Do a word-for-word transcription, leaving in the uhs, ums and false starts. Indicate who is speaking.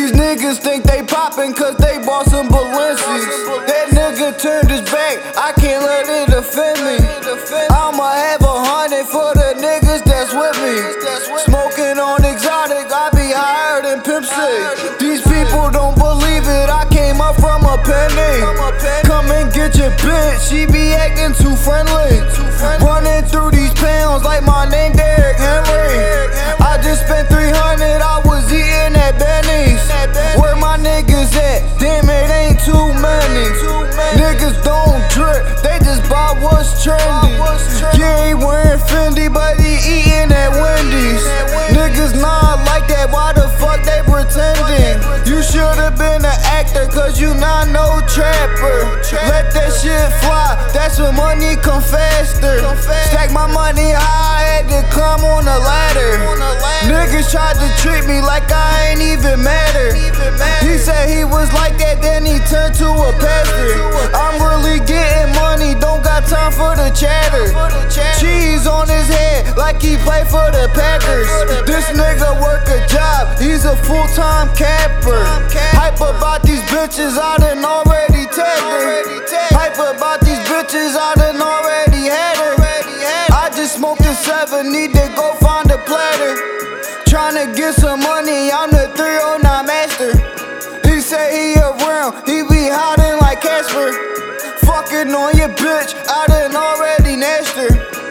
Speaker 1: These niggas think they poppin' cause they bought some Balenci's. That nigga turned his back, I can't let it offend me. I'ma have a hundred for the niggas that's with me. Smoking on exotic, I be higher than Pimp C. These people don't believe it, I came up from a penny. Come and get your bitch, she be acting too friendly. Running through these pounds like my name Derrick Henry. I just spent three hundred, I was eating at Benny's. Where my niggas at? Damn, it ain't too many. Niggas don't drip, they just buy what's trendy. Yeah, he wearing Fendi, but he eating at Wendy's. Niggas not like that, why the fuck they pretending? You should've been an actor, cause you not no trapper. Let that shit fly, that's when money come faster. Stack my money high, I had to climb on a ladder. Niggas tried to treat me like I ain't even matter. He said he was like that, then he turned to a pastor. I'm really getting money, don't got time for the chatter. Cheese on his head like he play for the Packers. This nigga work a job, he's a full-time capper. Hype about these bitches, I done already tagged her. Hype about these bitches, I done already had her. I just smoked a seven, need to go find a platter. Tryna get some money, I'm the three oh nine master. He say he around, he be hiding like Casper. Fucking on your bitch, I done already nashed her.